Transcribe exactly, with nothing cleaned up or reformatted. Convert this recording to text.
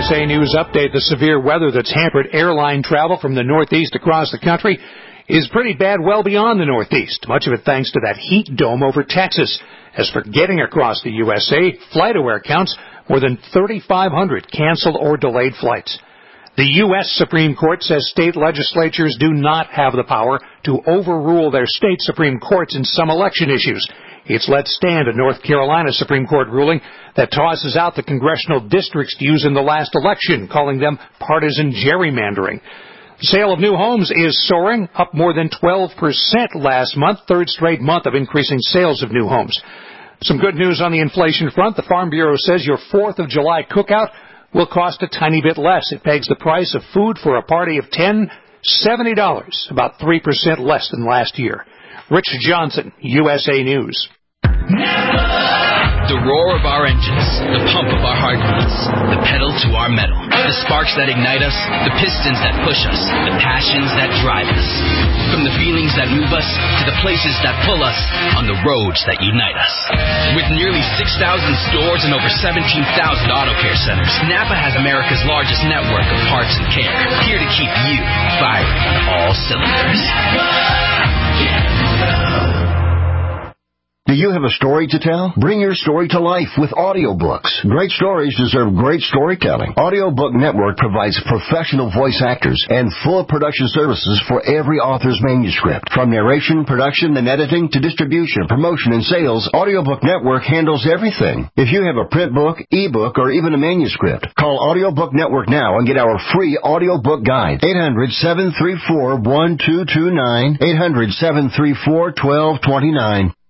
S A News Update. The severe weather that's hampered airline travel from the Northeast across the country is pretty bad well beyond the Northeast, much of it thanks to that heat dome over Texas. As for getting across the U S A, FlightAware counts more than thirty-five hundred canceled or delayed flights. The U S Supreme Court says state legislatures do not have the power to overrule their state Supreme Courts in some election issues. It's let stand a North Carolina Supreme Court ruling that tosses out the congressional districts used in the last election, calling them partisan gerrymandering. The sale of new homes is soaring, up more than twelve percent last month, third straight month of increasing sales of new homes. Some good news on the inflation front. The Farm Bureau says your fourth of July cookout will cost a tiny bit less. It pegs the price of food for a party of ten, seventy dollars, about three percent less than last year. Rich Johnson, U S A News. The roar of our engines, the pump of our heartbeats, the pedal to our metal, the sparks that ignite us, the pistons that push us, the passions that drive us. From the feelings that move us to the places that pull us on the roads that unite us. With nearly six thousand stores and over seventeen thousand auto care centers, Napa has America's largest network of parts and care, here to keep you firing on all cylinders. Do you have a story to tell? Bring your story to life with audiobooks. Great stories deserve great storytelling. Audiobook Network provides professional voice actors and full production services for every author's manuscript. From narration, production, and editing to distribution, promotion, and sales, Audiobook Network handles everything. If you have a print book, ebook, or even a manuscript, call Audiobook Network now and get our free audiobook guide. eight hundred, seven three four, one two two nine, eight hundred, seven three four, one two two nine.